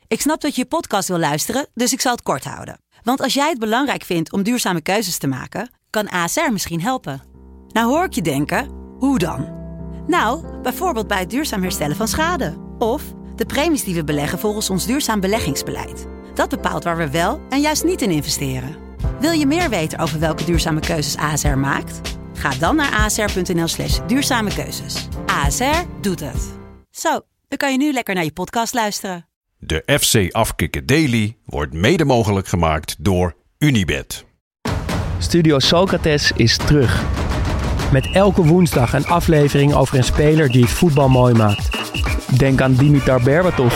Ik snap dat je podcast wil luisteren, dus ik zal het kort houden. Want als jij het belangrijk vindt om duurzame keuzes te maken, kan ASR misschien helpen. Nou hoor ik je denken, hoe dan? Nou, bijvoorbeeld bij het duurzaam herstellen van schade. Of de premies die we beleggen volgens ons duurzaam beleggingsbeleid. Dat bepaalt waar we wel en juist niet in investeren. Wil je meer weten over welke duurzame keuzes ASR maakt? Ga dan naar asr.nl/duurzame keuzes. ASR doet het. Zo, dan kan je nu lekker naar je podcast luisteren. De FC Afkikken Daily wordt mede mogelijk gemaakt door Unibet. Studio Socrates is terug. Met elke woensdag een aflevering over een speler die het voetbal mooi maakt. Denk aan Dimitar Berbatov.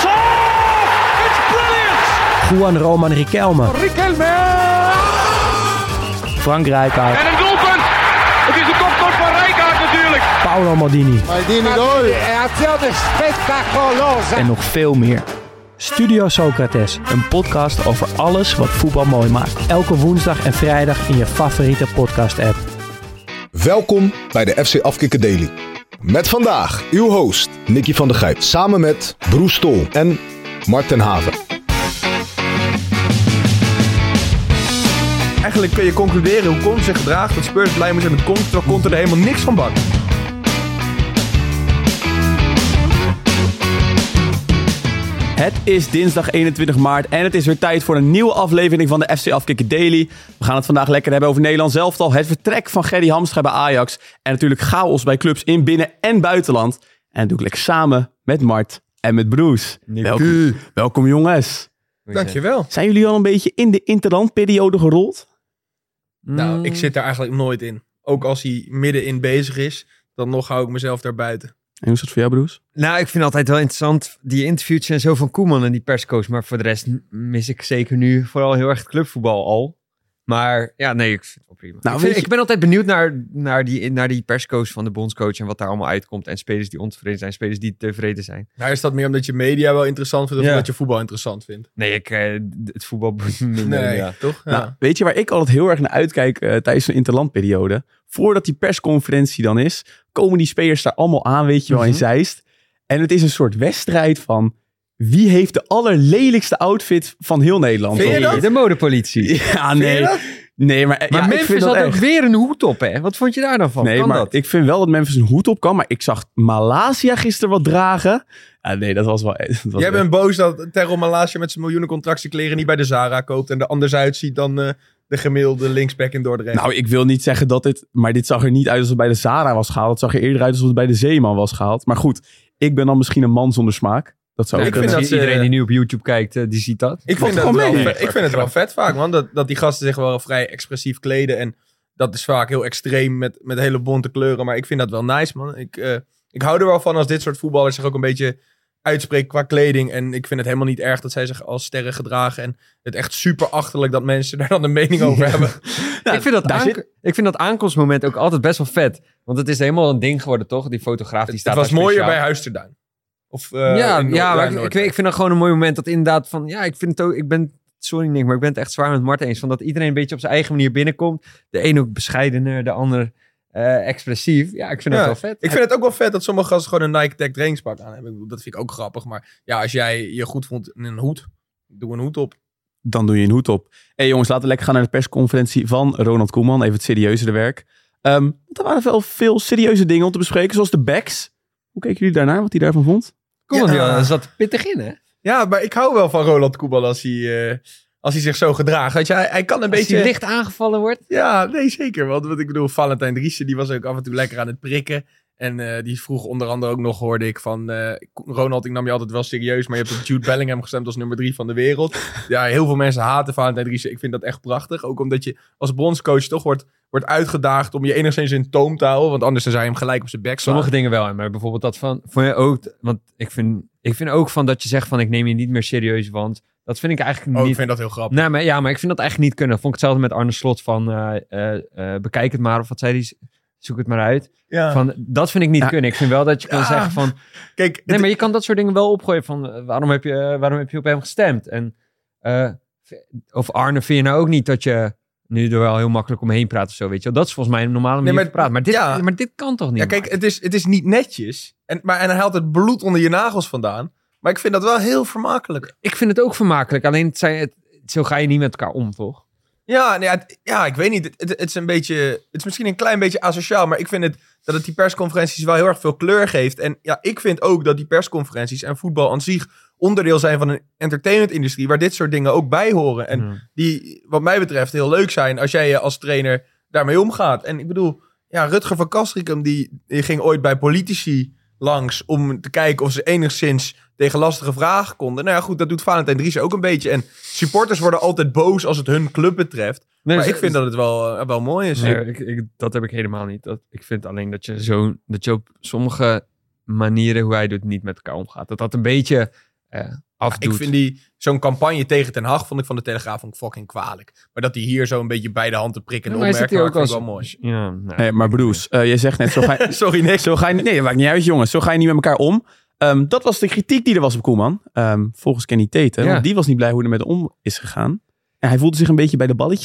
Juan Roman Riquelme. Frank Rijkaard. En een doelpunt! Het is de kopstoot van Rijkaard natuurlijk. Paolo Maldini. Spectaculoos. En nog veel meer. Studio Socrates, een podcast over alles wat voetbal mooi maakt. Elke woensdag en vrijdag in je favoriete podcast-app. Welkom bij de FC Afkikken Daily. Met vandaag uw host Nicky van der Gijp. Samen met Broes Stol en Mark ten Haven. Eigenlijk kun je concluderen hoe Conte zich gedraagt dat Spurs blij moet zijn met Conte, terwijl Conte er helemaal niks van bakt. Het is dinsdag 21 maart en het is weer tijd voor een nieuwe aflevering van de FC Afkikken Daily. We gaan het vandaag lekker hebben over Nederland elftal, het vertrek van Gerry Hamstra bij Ajax en natuurlijk chaos bij clubs in binnen- en buitenland. En dat doe ik lekker samen met Mart en met Broes. Welkom jongens. Dankjewel. Zijn jullie al een beetje in de interlandperiode gerold? Nou, ik zit daar eigenlijk nooit in. Ook als hij middenin bezig is, dan nog hou ik mezelf daar buiten. En hoe is dat voor jou, Broes? Nou, ik vind het altijd wel interessant, die interviews en zo van Koeman en die perscoach. Maar voor de rest mis ik zeker nu vooral heel erg het clubvoetbal al. Maar ja, nee, ik vind het wel prima. Nou, ik ben altijd benieuwd naar die perscoach van de bondscoach en wat daar allemaal uitkomt. En spelers die ontevreden zijn, spelers die tevreden zijn. Nou, is dat meer omdat je media wel interessant vindt of omdat je voetbal interessant vindt? Nee, het voetbal minder. Nee, ja. toch? Ja. Nou, weet je waar ik altijd heel erg naar uitkijk tijdens een interlandperiode? Voordat die persconferentie dan is, komen die spelers daar allemaal aan, weet je wel, in Zeist. En het is een soort wedstrijd van wie heeft de allerlelijkste outfit van heel Nederland. Vind je dat? De modepolitie. Ja, nee. Nee, maar ja, Memphis had ook weer een hoed op, hè? Wat vond je daar dan van? Nee, kan maar dat? ik vind wel dat Memphis een hoed op kan. Maar ik zag Malaysia gisteren wat dragen. Ja, nee, dat was wel... Jij bent boos dat Terrell Malaysia met zijn miljoenencontractiekleren niet bij de Zara koopt en er anders uitziet dan de gemiddelde linksback in Dordrecht. Nou, ik wil niet zeggen dat dit... Maar dit zag er niet uit alsof het bij de Zara was gehaald. Het zag er eerder uit alsof het bij de Zeeman was gehaald. Maar goed, ik ben dan misschien een man zonder smaak. Dat zou ik vind dat iedereen die nu op YouTube kijkt, die ziet dat. Ik vind het wel vet vaak, man. Dat die gasten zich wel vrij expressief kleden. En dat is vaak heel extreem met hele bonte kleuren. Maar ik vind dat wel nice, man. Ik hou er wel van als dit soort voetballers zich ook een beetje uitspreken qua kleding. En ik vind het helemaal niet erg dat zij zich als sterren gedragen. En het echt super achterlijk dat mensen daar dan een mening over hebben. Ja, ik vind dat aankomstmoment ook altijd best wel vet. Want het is helemaal een ding geworden, toch? Die fotograaf die staat. Het was mooier bij Huisterduin. Maar ik vind dat gewoon een mooi moment dat inderdaad van... Ja, ik vind het ook... Sorry Nick, maar ik ben het echt zwaar met Mart eens. Van dat iedereen een beetje op zijn eigen manier binnenkomt. De een ook bescheidener, de ander expressief. Ja, ik vind dat wel vet. Ik vind het ook wel vet dat sommige gasten gewoon een Nike Tech trainingspak aan hebben. Dat vind ik ook grappig. Maar ja, als jij je goed vond in een hoed, doe een hoed op. Dan doe je een hoed op. Hey jongens, laten we lekker gaan naar de persconferentie van Ronald Koeman. Even het serieuzere werk. Er waren wel veel serieuze dingen om te bespreken, zoals de backs. Hoe keken jullie daarnaar, wat hij daarvan vond? Koeman zat pittig in, hè? Ja, maar ik hou wel van Ronald Koeman als hij zich zo gedraagt. Weet je, hij kan een beetje... Als hij licht aangevallen wordt? Ja, nee, zeker. Want ik bedoel, Valentijn Driessen, die was ook af en toe lekker aan het prikken. En die vroeg onder andere ook nog, hoorde ik van... Ronald, ik nam je altijd wel serieus, maar je hebt op Jude Bellingham gestemd als nummer 3 van de wereld. Ja, heel veel mensen haten Valentijn Driessen. Ik vind dat echt prachtig. Ook omdat je als bondscoach toch wordt uitgedaagd om je enigszins in toom te houden. Want anders dan zou je hem gelijk op zijn bek slaan. Sommige dingen wel, maar bijvoorbeeld dat van... Vond je ook, want ik vind ook van dat je zegt van ik neem je niet meer serieus, want... Dat vind ik eigenlijk niet... ik vind dat heel grappig. Nee, maar ik vind dat eigenlijk niet kunnen. Vond ik hetzelfde met Arne Slot van bekijk het maar, of wat zei hij? Zoek het maar uit. Ja. Van, dat vind ik niet kunnen. Ik vind wel dat je kan zeggen van... Kijk, maar je kan dat soort dingen wel opgooien van... Waarom heb je op hem gestemd? En, of Arne, vind je nou ook niet dat je nu er wel heel makkelijk omheen praat of zo, weet je wel? Dat is volgens mij een normale manier te praten. Maar dit kan toch niet? Ja, kijk, het is niet netjes. En hij haalt het bloed onder je nagels vandaan. Maar ik vind dat wel heel vermakelijk. Ik vind het ook vermakelijk. Alleen zo ga je niet met elkaar om, toch? Ja, ik weet niet. Het is het is misschien een klein beetje asociaal, maar ik vind dat het die persconferenties wel heel erg veel kleur geeft. En ja, ik vind ook dat die persconferenties en voetbal aan zich onderdeel zijn van een entertainmentindustrie waar dit soort dingen ook bij horen. En die, wat mij betreft, heel leuk zijn als jij als trainer daarmee omgaat. En ik bedoel, ja, Rutger van Castricum, die ging ooit bij politici langs om te kijken of ze enigszins tegen lastige vragen konden. Nou ja, goed, dat doet Valentijn Driessen ook een beetje. En supporters worden altijd boos als het hun club betreft. Nee, maar ik vind dat het wel mooi is. Nee, dat heb ik helemaal niet. Ik vind alleen dat je op sommige manieren hoe hij doet niet met elkaar omgaat. Dat een beetje afdoet. Ik vind zo'n campagne tegen Ten Hag vond ik van de Telegraaf fucking kwalijk. Maar dat hij hier zo een beetje bij de hand te prikken opmerkt, vind ik wel mooi. Ja, nee, maar Broes, je zegt net... Zo ga je, sorry, Nick. Nee, dat maakt niet uit, jongens. Zo ga je niet met elkaar om. Dat was de kritiek die er was op Koeman. Volgens Kenny Tate. Want die was niet blij hoe er met hem om is gegaan. En hij voelde zich een beetje bij de balletjes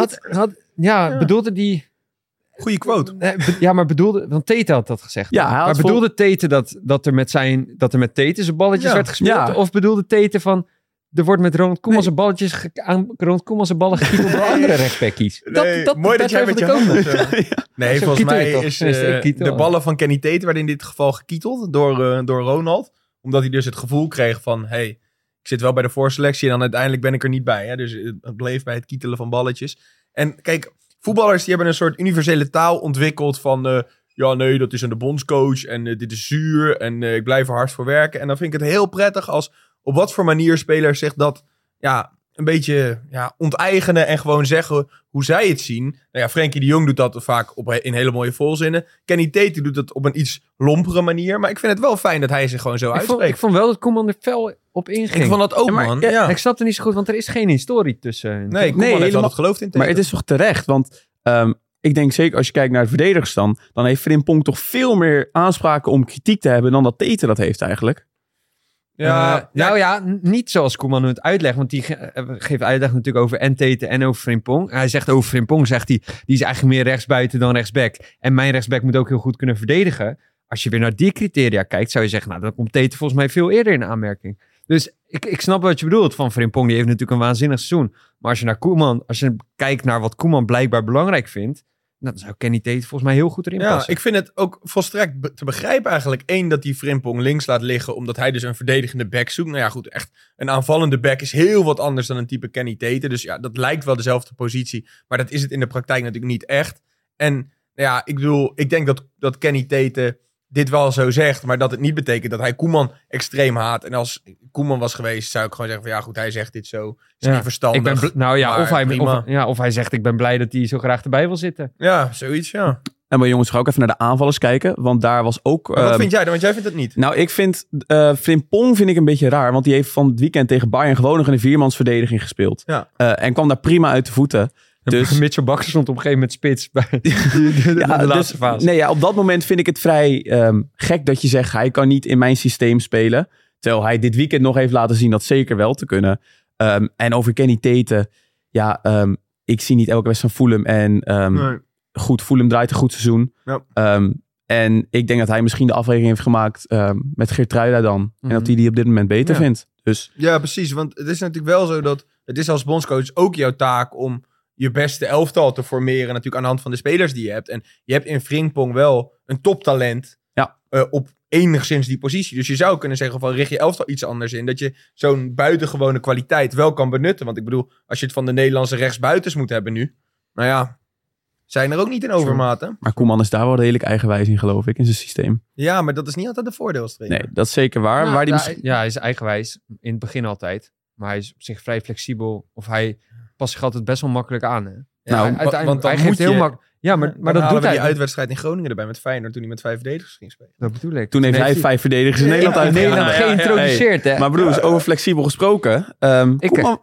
geraaid. Bedoelde die... Goeie quote. Maar bedoelde... Want Tate had dat gezegd. Ja, maar bedoelde Tate dat er met Tate zijn balletjes werd gespeeld? Ja. Of bedoelde Tate van... Er wordt met Ronald Koeman zijn balletjes Ronald Koeman zijn ballen gekiepeld door andere rechtbackies. Mooi dat jij met je handen... Nee, volgens mij is de ballen van Kenny Tate werden in dit geval gekieteld door Ronald. Omdat hij dus het gevoel kreeg van... Hey, ik zit wel bij de voorselectie en dan uiteindelijk ben ik er niet bij. Hè? Dus het bleef bij het kietelen van balletjes. En kijk, voetballers die hebben een soort universele taal ontwikkeld van... ja, nee, dat is aan de bondscoach en dit is zuur en ik blijf er hard voor werken. En dan vind ik het heel prettig als op wat voor manier spelers zich dat een beetje onteigenen en gewoon zeggen hoe zij het zien. Nou ja, Frenkie de Jong doet dat vaak in hele mooie volzinnen. Kenny Tate doet dat op een iets lompere manier. Maar ik vind het wel fijn dat hij zich gewoon zo uitspreekt. Ik vond wel dat Koeman er fel op inging. Ik vond dat ook, man. Ja. Ik snapte niet zo goed, want er is geen historie tussen. Nee, Koeman heeft wel het geloof in. Maar het is toch terecht, want... ik denk zeker als je kijkt naar het verdedigersstand, dan heeft Frimpong toch veel meer aanspraken om kritiek te hebben dan dat Tate dat heeft eigenlijk. Niet zoals Koeman het uitlegt, want die geeft uitleg natuurlijk over en Tate en over Frimpong. Hij zegt over Frimpong, zegt hij, die is eigenlijk meer rechtsbuiten dan rechtsback. En mijn rechtsback moet ook heel goed kunnen verdedigen. Als je weer naar die criteria kijkt, zou je zeggen, nou, dan komt Tate volgens mij veel eerder in aanmerking. Dus ik snap wat je bedoelt van Frimpong. Die heeft natuurlijk een waanzinnig seizoen. Maar als je kijkt naar wat Koeman blijkbaar belangrijk vindt, dan zou Kenny Tate volgens mij heel goed erin passen. Ja, ik vind het ook volstrekt te begrijpen eigenlijk. Eén, dat die Frimpong links laat liggen, omdat hij dus een verdedigende back zoekt. Nou ja, goed, echt een aanvallende back is heel wat anders dan een type Kenny Tate. Dus ja, dat lijkt wel dezelfde positie. Maar dat is het in de praktijk natuurlijk niet echt. En nou ja, ik bedoel, ik denk dat Kenny Tate dit wel zo zegt, maar dat het niet betekent dat hij Koeman extreem haat. En als Koeman was geweest, zou ik gewoon zeggen van ja goed, hij zegt dit zo. Is niet verstandig. Of hij zegt ik ben blij dat hij zo graag erbij wil zitten. Ja, zoiets, ja. En maar jongens, ga ook even naar de aanvallers kijken, want daar was ook... wat vind jij dan? Want jij vindt het niet. Nou, ik vind Frimpong een beetje raar, want die heeft van het weekend tegen Bayern gewoon nog in een 4-mansverdediging gespeeld. Ja. En kwam daar prima uit de voeten. Dus Mitchell Bakker stond op een gegeven moment spits bij de laatste fase. Nee, op dat moment vind ik het vrij gek dat je zegt, hij kan niet in mijn systeem spelen. Terwijl hij dit weekend nog heeft laten zien dat zeker wel te kunnen. En over Kenny Tate, ik zie niet elke wedstrijd van Fulham. En goed, Fulham draait een goed seizoen. Ja. En ik denk dat hij misschien de afweging heeft gemaakt met Geertruida dan. Mm-hmm. En dat hij die op dit moment beter vindt. Dus. Ja, precies. Want het is natuurlijk wel zo dat het is als bondscoach ook jouw taak om je beste elftal te formeren, natuurlijk aan de hand van de spelers die je hebt. En je hebt in Frimpong wel een toptalent op enigszins die positie. Dus je zou kunnen zeggen van richt je elftal iets anders in. Dat je zo'n buitengewone kwaliteit wel kan benutten. Want ik bedoel, als je het van de Nederlandse rechtsbuitens moet hebben nu, nou ja, zijn er ook niet in overmaat. Hè? Maar Koeman is daar wel redelijk eigenwijs in, geloof ik, in zijn systeem. Ja, maar dat is niet altijd de voordeelstrainer. Nee, dat is zeker waar. Hij is eigenwijs. In het begin altijd. Maar hij is op zich vrij flexibel. Of hij past zich altijd best wel makkelijk aan. Hè? Ja, want hij geeft heel makkelijk. Ja, maar dat doet hij. Die uitwedstrijd in Groningen erbij met Feyenoord toen hij met 5 verdedigers ging spelen. Dat bedoel ik. Toen heeft hij 5 verdedigers in Nederland uit Nederland geïntroduceerd. Hè? Maar broers, over flexibel gesproken. Koeman.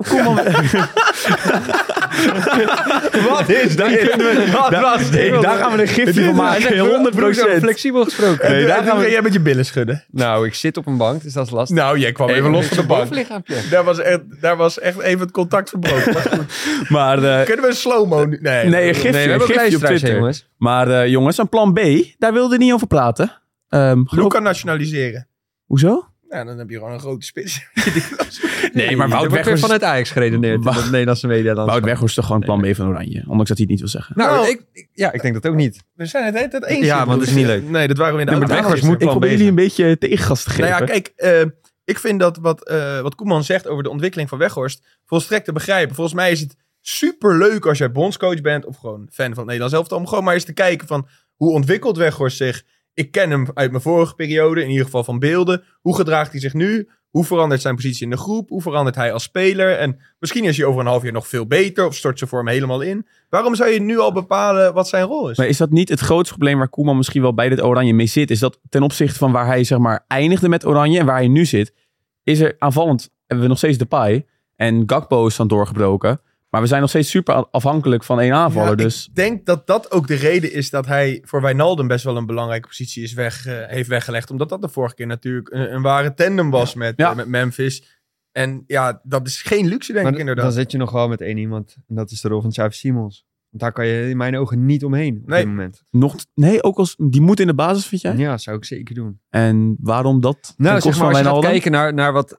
Wat is dat? Daar gaan we een gifje van maken. 100%. Flexibel gesproken. Nee, daar gaan jij met je billen schudden. Nou, ik zit op een bank, dus dat is lastig. Nou, jij kwam even los van de bank. Daar was echt even het contact verbroken. Maar kunnen we een slow-mo nu? Nee, een gifje op Twitter. Jongens. Maar jongens, een plan B, daar wilde hij niet over praten. Luca nationaliseren. Hoezo? Ja, dan heb je gewoon een grote spits. Nee, maar Wout wordt weer Weghorst... vanuit Ajax geredeneerd in de Nederlandse media. Wout Weghorst is toch gewoon plan B van Oranje. Ondanks dat hij het niet wil zeggen. Nou, ik denk dat ook niet. We zijn het de hele tijd eens. Ja, want dat is niet leuk. Nee, dat waren we in de maar auto. Weghorst moet Ik probeer jullie een beetje tegengas te geven. Nou ja, kijk, ik vind dat wat Koeman zegt over de ontwikkeling van Weghorst volstrekt te begrijpen. Volgens mij is het superleuk als jij bondscoach bent of gewoon fan van het Nederlands elftal, om gewoon maar eens te kijken van hoe ontwikkelt Weghorst zich. Ik ken hem uit mijn vorige periode, in ieder geval van beelden. Hoe gedraagt hij zich nu? Hoe verandert zijn positie in de groep? Hoe verandert hij als speler? En misschien is hij over een half jaar nog veel beter of stort zijn vorm helemaal in. Waarom zou je nu al bepalen wat zijn rol is? Maar is dat niet het grootste probleem waar Koeman misschien wel bij dit Oranje mee zit? Is dat ten opzichte van waar hij zeg maar eindigde met Oranje en waar hij nu zit, is er aanvallend, hebben we nog steeds Depay en Gakpo is dan doorgebroken. Maar we zijn nog steeds super afhankelijk van één aanvaller. Ja, dus ik denk dat dat ook de reden is dat hij voor Wijnaldum best wel een belangrijke positie heeft weggelegd. Omdat dat de vorige keer natuurlijk een ware tandem was met Memphis. En ja, dat is geen luxe denk ik inderdaad. Dan zit je nog wel met één iemand. En dat is de rol van Xavi Simons. Want daar kan je in mijn ogen niet omheen op dit moment. Ook als die moet in de basis, vind jij? Ja, zou ik zeker doen. En waarom dat? Nou, zeg maar, als je gaat kijken naar wat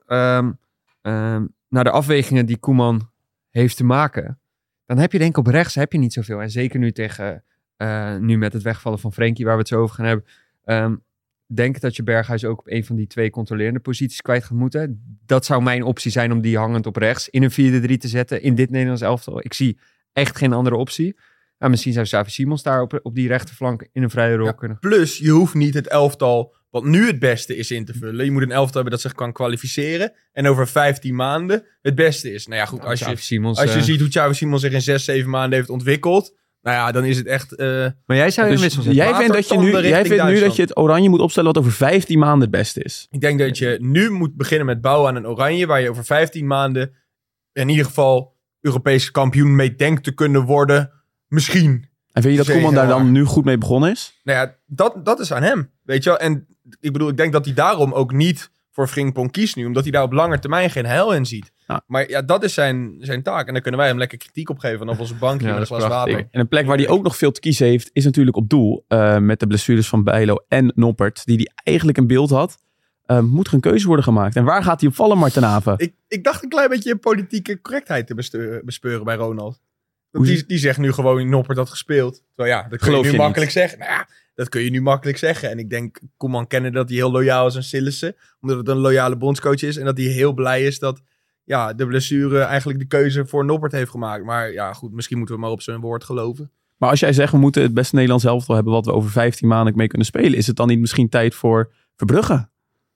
naar de afwegingen die Koeman heeft te maken, dan heb je denk ik op rechts niet zoveel. En zeker nu tegen nu met het wegvallen van Frenkie, waar we het zo over gaan hebben, denk dat je Berghuis ook op een van die 2 controlerende posities kwijt gaat moeten. Dat zou mijn optie zijn om die hangend op rechts in een 4-3 te zetten in dit Nederlands elftal. Ik zie echt geen andere optie. Misschien zou Xavi Simons daar op die rechterflank in een vrije rol kunnen. Plus, je hoeft niet het elftal wat nu het beste is in te vullen. Je moet een elftal hebben dat zich kan kwalificeren. En over 15 maanden het beste is. Nou ja, goed, als je ziet hoe Xavi Simons zich in 6-7 maanden heeft ontwikkeld. Nou ja, dan is het echt... maar jij zou dus jij vindt nu dat je het Oranje moet opstellen wat over 15 maanden het beste is? Ik denk dat je nu moet beginnen met bouwen aan een Oranje, waar je over 15 maanden in ieder geval Europese kampioen mee denkt te kunnen worden. Misschien. En vind je dat Koeman daar dan nu goed mee begonnen is? Nou ja, dat is aan hem. Weet je wel? En ik bedoel, ik denk dat hij daarom ook niet voor Frimpong kiest nu. Omdat hij daar op lange termijn geen heil in ziet. Ja. Maar ja, dat is zijn taak. En dan kunnen wij hem lekker kritiek op geven vanaf onze bankje met een glas water. En een plek waar hij ook nog veel te kiezen heeft, is natuurlijk op doel. Met de blessures van Bijlo en Noppert, die hij eigenlijk in beeld had. Moet er een keuze worden gemaakt. En waar gaat hij op vallen, Marten Haven? Ik dacht een klein beetje politieke correctheid te bespeuren bij Ronald. Die zegt nu gewoon Noppert had gespeeld. Terwijl ja, dat kun je nu makkelijk zeggen. Nou ja, dat kun je nu makkelijk zeggen. En ik denk, Koeman kennen dat hij heel loyaal is aan Sillissen. Omdat het een loyale bondscoach is. En dat hij heel blij is dat de blessure eigenlijk de keuze voor Noppert heeft gemaakt. Maar ja, goed, misschien moeten we maar op zijn woord geloven. Maar als jij zegt, we moeten het beste Nederlands elftal hebben wat we over 15 maanden mee kunnen spelen. Is het dan niet misschien tijd voor Verbrugge?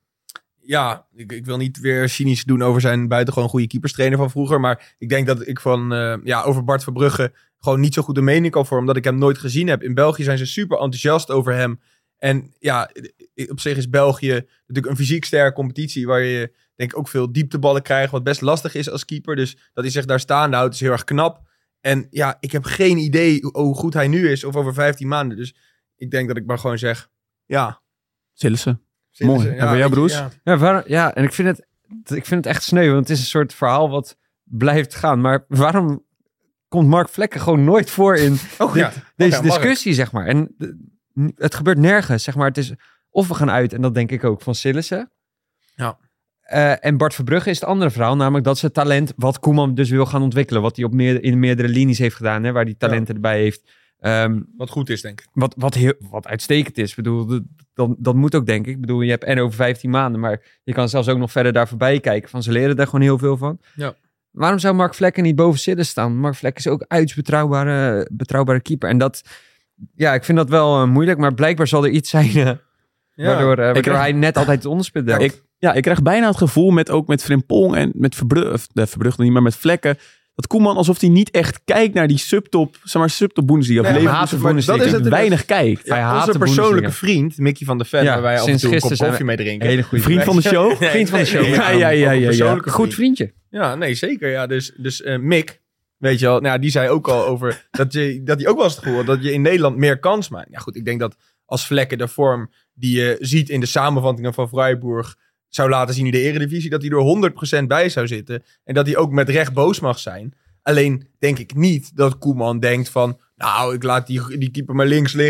Ja, ik wil niet weer cynisch doen over zijn buitengewoon goede keeperstrainer van vroeger. Maar ik denk dat ik over Bart Verbrugge gewoon niet zo goed een mening kan vormen. Omdat ik hem nooit gezien heb. In België zijn ze super enthousiast over hem. En ja, op zich is België natuurlijk een fysiek sterke competitie. Waar je denk ik ook veel diepteballen krijgt. Wat best lastig is als keeper. Dus dat hij zich daar staande houdt is heel erg knap. En ja, ik heb geen idee hoe goed hij nu is. Of over 15 maanden. Dus ik denk dat ik maar gewoon zeg, ja. Sillissen. Mooi. En bij jou, Broes? Ja, en ik vind het echt sneu. Want het is een soort verhaal wat blijft gaan. Maar waarom komt Mark Vlekken gewoon nooit voor in deze discussie, zeg maar? En het gebeurt nergens, zeg maar. Het is of we gaan uit, en dat denk ik ook, van Sillissen. Ja. En Bart Verbrugge is het andere verhaal. Namelijk dat ze talent, wat Koeman dus wil gaan ontwikkelen. Wat hij in meerdere linies heeft gedaan. Hè, waar hij talenten erbij heeft. Wat goed is, denk ik. Wat uitstekend is. Ik bedoel, dat moet ook, denk ik. Ik bedoel, je hebt over 15 maanden, maar je kan zelfs ook nog verder daar voorbij kijken. Van ze leren daar gewoon heel veel van. Ja. Waarom zou Mark Vlekken niet boven Sillissen staan? Mark Vlekken is ook uiterst betrouwbare keeper. En dat, ja, ik vind dat wel moeilijk, maar blijkbaar zal er iets zijn waardoor hij net altijd het onderspit denkt. Ik krijg bijna het gevoel met Frimpong en met Verbrugge niet, maar met Vlekken. Dat Koeman alsof hij niet echt kijkt naar die subtop Bundesliga. Dat is het weinig kijkt. Ja, hij haat onze persoonlijke vriend, Mickey van der Ven, waar wij af en toe een kop koffie mee drinken. Hele goede vriend van de show? Vriend van de show. Ja. Goed vriendje. Ja, nee, zeker. Ja, dus Mick, weet je wel, nou, die zei ook al over dat hij ook wel eens het gevoel had dat je in Nederland meer kans maakt. Ja goed, ik denk dat als Vlekken de vorm die je ziet in de samenvattingen van Freiburg zou laten zien in de Eredivisie, dat hij er 100% bij zou zitten. En dat hij ook met recht boos mag zijn. Alleen denk ik niet dat Koeman denkt van, nou, ik laat die keeper maar links liggen,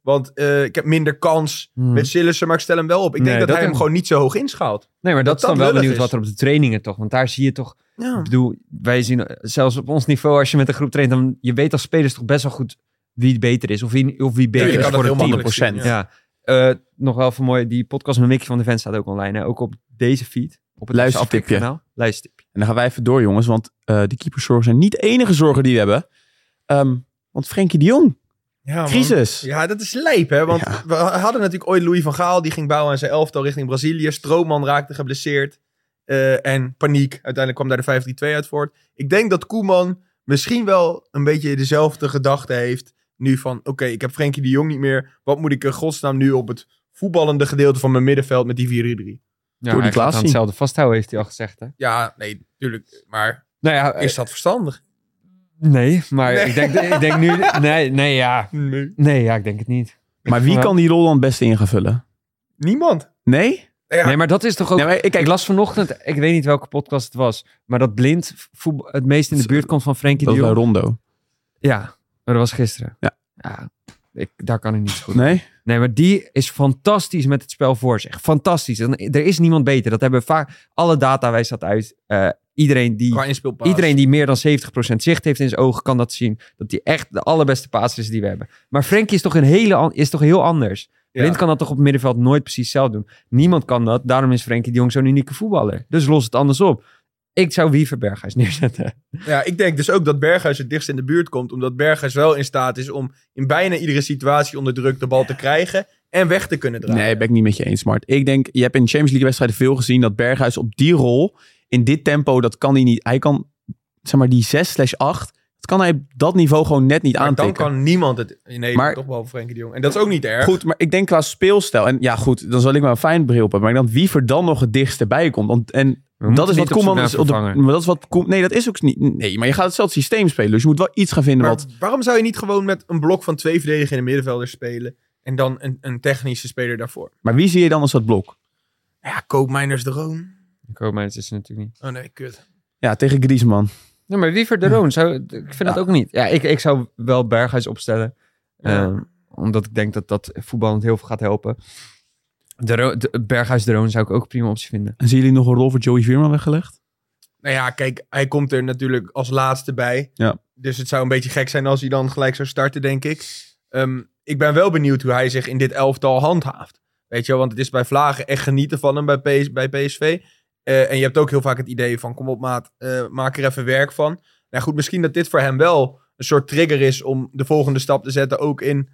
Want ik heb minder kans met Sillissen, maar ik stel hem wel op. Ik denk dat hij hem gewoon niet zo hoog inschaalt. Nee, maar dat is dan wel benieuwd wat er op de trainingen toch. Want daar zie je toch... Ja. Ik bedoel, wij zien zelfs op ons niveau, als je met een groep traint, dan je weet als spelers toch best wel goed wie beter is. Of wie beter is voor het team. Ja. Nog wel van mooi, die podcast met Mickey van de Ven staat ook online. Hè? Ook op deze feed. Op het luistertipje. Luistertipje. En dan gaan wij even door, jongens. Want die keeperszorgen zijn niet de enige zorgen die we hebben. Want Frenkie de Jong. Ja, crisis. Ja, dat is lijp, hè. Want we hadden natuurlijk ooit Louis van Gaal. Die ging bouwen aan zijn elftal richting Brazilië. Strootman raakte geblesseerd. En paniek. Uiteindelijk kwam daar de 5-3-2 uit voort. Ik denk dat Koeman misschien wel een beetje dezelfde gedachte heeft. Nu van, oké, ik heb Frenkie de Jong niet meer. Wat moet ik in godsnaam nu op het voetballende gedeelte van mijn middenveld met die 4-3-3? Ja, door die hij gaat aan hetzelfde vasthouden, heeft hij al gezegd, hè? Ja, nee, natuurlijk. Maar is dat verstandig? Nee, maar ik denk nu... Nee, ik denk het niet. Maar wie kan die rol dan het beste in gaan vullen? Niemand. Nee? Ja. Nee, maar dat is toch ook... Nee, ik las vanochtend, ik weet niet welke podcast het was, maar dat Blind het meest in de buurt komt van Frenkie de Jong. Dat was Rondo. Ja, maar dat was gisteren. Ja. Daar kan ik niet zo goed. Nee? Nee, maar die is fantastisch met het spel voor zich. Fantastisch. Er is niemand beter. Dat hebben vaak... Alle data wijst dat uit. Iedereen die meer dan 70% zicht heeft in zijn ogen kan dat zien. Dat hij echt de allerbeste paas is die we hebben. Maar Frenkie is toch heel anders. Ja. Blind kan dat toch op het middenveld nooit precies zelf doen. Niemand kan dat. Daarom is Frenkie de Jong zo'n unieke voetballer. Dus los het anders op. Ik zou Wiever Berghuis neerzetten. Ja, ik denk dus ook dat Berghuis het dichtst in de buurt komt. Omdat Berghuis wel in staat is om in bijna iedere situatie onder druk de bal te krijgen. En weg te kunnen draaien. Nee, ben ik niet met je eens, Mart. Ik denk, je hebt in de Champions League wedstrijden veel gezien dat Berghuis op die rol, in dit tempo, dat kan hij niet. Hij kan, zeg maar, die 6/8, dat kan hij op dat niveau gewoon net niet aantikken. Dan kan niemand het in Nederland, toch behalve Frenkie de Jong. En dat is ook niet erg. Goed, maar ik denk qua speelstijl, en ja goed, dan zal ik maar een fijn bril op hebben. Maar ik denk dat Wiever dan nog het dichtst bij komt. Dat is wat Koeman is. Maar dat is wat nee, dat is ook niet. Nee, maar je gaat hetzelfde systeem spelen. Dus je moet wel iets gaan vinden. Maar waarom zou je niet gewoon met een blok van 2 verdedigende middenvelders spelen en dan een technische speler daarvoor? Maar wie zie je dan als dat blok? Ja, Koopmeiners de Roon. Koopmeiners is er natuurlijk niet. Oh nee, kut. Ja, tegen Griezmann. Nee, maar Wiever de Roon ik vind dat ook niet. Ja, ik zou wel Berghuis opstellen. Omdat ik denk dat voetballend heel veel gaat helpen. Berghuis de Roon zou ik ook een prima optie vinden. En zien jullie nog een rol voor Joey Veerman weggelegd? Nou ja, kijk, hij komt er natuurlijk als laatste bij. Ja. Dus het zou een beetje gek zijn als hij dan gelijk zou starten, denk ik. Ik ben wel benieuwd hoe hij zich in dit elftal handhaaft. Weet je wel, want het is bij Vlagen echt genieten van hem bij PSV. En je hebt ook heel vaak het idee van, kom op maat, maak er even werk van. Nou goed, misschien dat dit voor hem wel een soort trigger is om de volgende stap te zetten. Ook in,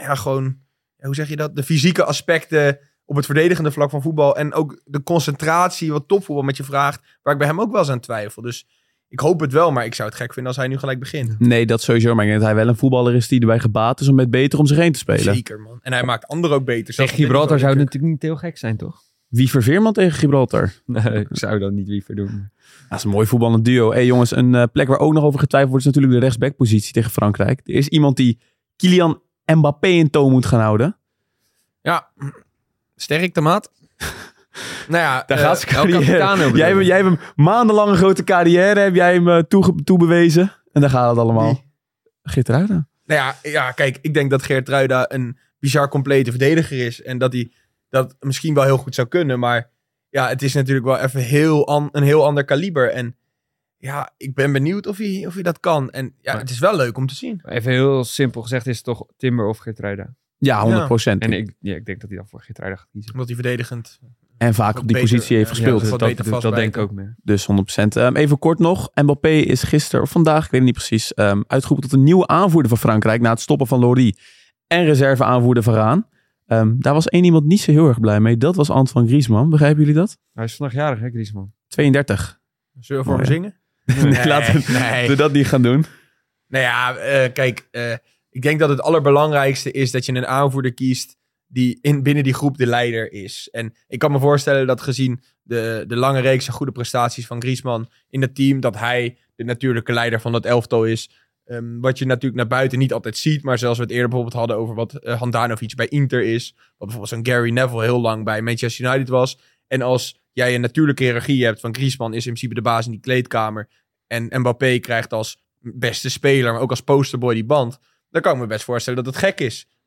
hoe zeg je dat? De fysieke aspecten op het verdedigende vlak van voetbal. En ook de concentratie wat topvoetbal met je vraagt. Waar ik bij hem ook wel eens aan twijfel. Dus ik hoop het wel, maar ik zou het gek vinden als hij nu gelijk begint. Nee, dat sowieso. Maar ik denk dat hij wel een voetballer is die erbij gebaat is om met beter om zich heen te spelen. Zeker, man. En hij maakt anderen ook beter. Tegen Gibraltar zou het natuurlijk niet heel gek zijn, toch? Wiever Veerman tegen Gibraltar? Nee, ik zou dat niet Wiever doen. Dat is een mooi voetballend duo. Jongens, een plek waar ook nog over getwijfeld wordt is natuurlijk de rechtsbackpositie tegen Frankrijk. Er is iemand die Kylian Mbappé in toon moet gaan houden. Ja, sterk de maat. Nou ja, daar gaat zijn carrière. Jij hebt hem maandenlange grote carrière, heb jij hem toebewezen. En daar gaat het allemaal. Geertruida. Nou ja, kijk, ik denk dat Geertruida een bizar complete verdediger is. En dat hij dat misschien wel heel goed zou kunnen. Maar ja, het is natuurlijk wel even een heel ander kaliber. En ja, ik ben benieuwd of hij dat kan. En ja, het is wel leuk om te zien. Even heel simpel gezegd is het toch Timber of Geertruida? Ja, 100%. En ik denk dat hij dan voor Geertruida gaat kiezen. Omdat hij verdedigend en vaak op die positie heeft gespeeld. Ja, dat denk ik ook meer. Dus 100%. Even kort nog. Mbappé is gisteren of vandaag, ik weet het niet precies, uitgeroepen tot een nieuwe aanvoerder van Frankrijk na het stoppen van Lloris en reserve aanvoerder Varane. Daar was één iemand niet zo heel erg blij mee. Dat was Antoine Griezmann. Begrijpen jullie dat? Hij is vandaag jarig, hè, Griezmann? 32. Zullen we voor hem zingen? Nee, laten we dat niet gaan doen. Nou ja, kijk, ik denk dat het allerbelangrijkste is dat je een aanvoerder kiest die binnen die groep de leider is. En ik kan me voorstellen dat gezien de lange reeks en goede prestaties van Griezmann in het team, dat hij de natuurlijke leider van dat elftal is. Wat je natuurlijk naar buiten niet altijd ziet, maar zoals we het eerder bijvoorbeeld hadden over wat Handanovic bij Inter is, wat bijvoorbeeld zo'n Gary Neville heel lang bij Manchester United was. En als jij een natuurlijke hiërarchie hebt van Griezmann is in principe de baas in die kleedkamer en Mbappé krijgt als beste speler, maar ook als posterboy die band, dan kan ik me best voorstellen dat het gek is.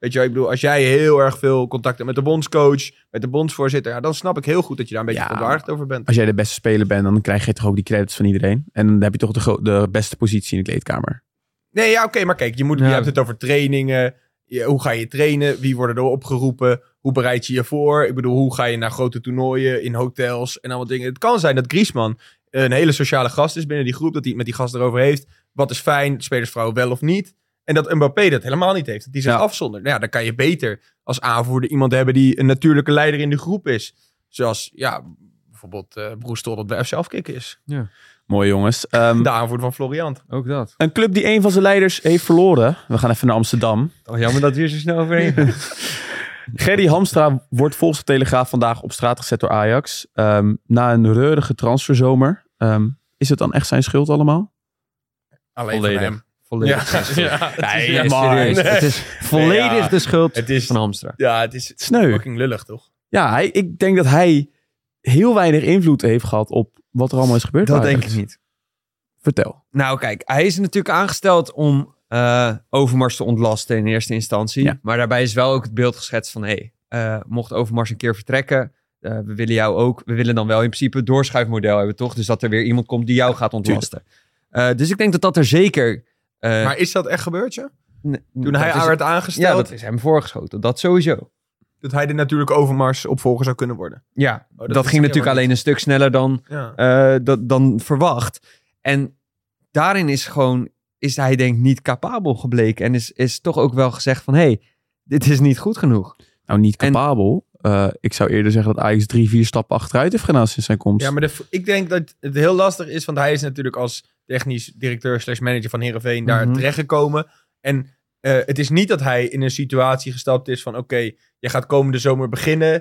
Weet je wel, ik bedoel, als jij heel erg veel contact hebt met de bondscoach, met de bondsvoorzitter, ja, dan snap ik heel goed dat je daar een beetje verontwaardigd over bent. Als jij de beste speler bent, dan krijg je toch ook die credits van iedereen. En dan heb je toch de beste positie in de kleedkamer. Nee, ja, oké, maar kijk, je hebt het over trainingen. Hoe ga je trainen? Wie worden er opgeroepen? Hoe bereid je je voor? Ik bedoel, hoe ga je naar grote toernooien, in hotels en allemaal dingen? Het kan zijn dat Griezmann een hele sociale gast is binnen die groep, dat hij het met die gast erover heeft. Wat is fijn, spelersvrouw wel of niet? En dat Mbappé dat helemaal niet heeft. Dat hij zich afzondert. Nou ja, dan kan je beter als aanvoerder iemand hebben die een natuurlijke leider in de groep is. Zoals, bijvoorbeeld Broes Tol dat bij FC Afkikken is. Ja. Mooi jongens. De aanvoerder van Florian. Ook dat. Een club die een van zijn leiders heeft verloren. We gaan even naar Amsterdam. Oh, jammer dat we hier zo snel overheen gaan. Gerry Hamstra wordt volgens de Telegraaf vandaag op straat gezet door Ajax. Na een reurige transferzomer. Is het dan echt zijn schuld allemaal? Alleen van hem. Volledig. Het is volledig de schuld van Hamstra. Ja, het is sneu. Fucking lullig, toch? Ja, ik denk dat hij heel weinig invloed heeft gehad op wat er allemaal is gebeurd. Dat denk ik niet. Vertel. Nou kijk, hij is natuurlijk aangesteld om Overmars te ontlasten in eerste instantie. Ja. Maar daarbij is wel ook het beeld geschetst van... mocht Overmars een keer vertrekken... we willen jou ook... We willen dan wel in principe een doorschuifmodel hebben, toch? Dus dat er weer iemand komt die jou gaat ontlasten. Dus ik denk dat dat er zeker... maar is dat echt gebeurd, ja? Toen hij werd aangesteld? Ja, dat is hem voorgeschoten. Dat sowieso. Dat hij de natuurlijke Overmars opvolger zou kunnen worden. Ja, dat ging natuurlijk alleen een stuk sneller dan verwacht. En daarin is hij denk ik niet capabel gebleken. En is toch ook wel gezegd van... dit is niet goed genoeg. Nou, niet capabel. Ik zou eerder zeggen dat Ajax 3-4 stappen achteruit heeft gedaan sinds zijn komst. Ja, maar ik denk dat het heel lastig is. Want hij is natuurlijk als technisch directeur / manager van Heerenveen daar terechtgekomen. En het is niet dat hij in een situatie gestapt is van... Oké, je gaat komende zomer beginnen...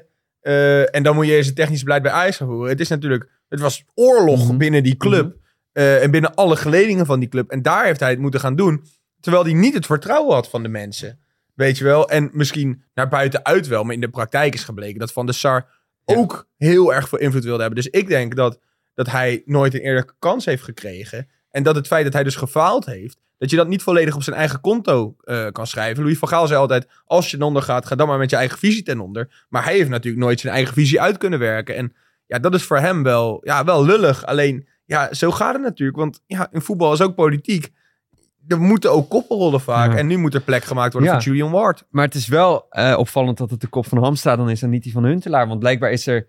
en dan moet je eens een technisch beleid bij Ajax gaan voeren. Het was oorlog binnen die club. En binnen alle geledingen van die club. En daar heeft hij het moeten gaan doen. Terwijl hij niet het vertrouwen had van de mensen. Weet je wel? En misschien naar buitenuit wel. Maar in de praktijk is gebleken dat Van der Sar ook heel erg veel invloed wilde hebben. Dus ik denk dat hij nooit een eerlijke kans heeft gekregen. En dat het feit dat hij dus gefaald heeft... dat je dat niet volledig op zijn eigen konto kan schrijven. Louis van Gaal zei altijd... als je ten onder gaat, ga dan maar met je eigen visie ten onder. Maar hij heeft natuurlijk nooit zijn eigen visie uit kunnen werken. En ja, dat is voor hem wel lullig. Alleen, ja, zo gaat het natuurlijk. Want ja, in voetbal is ook politiek. Er moeten ook koppen rollen vaak. Ja. En nu moet er plek gemaakt worden voor Julian Ward. Maar het is wel opvallend dat het de kop van Hamstra dan is en niet die van Huntelaar. Want blijkbaar is er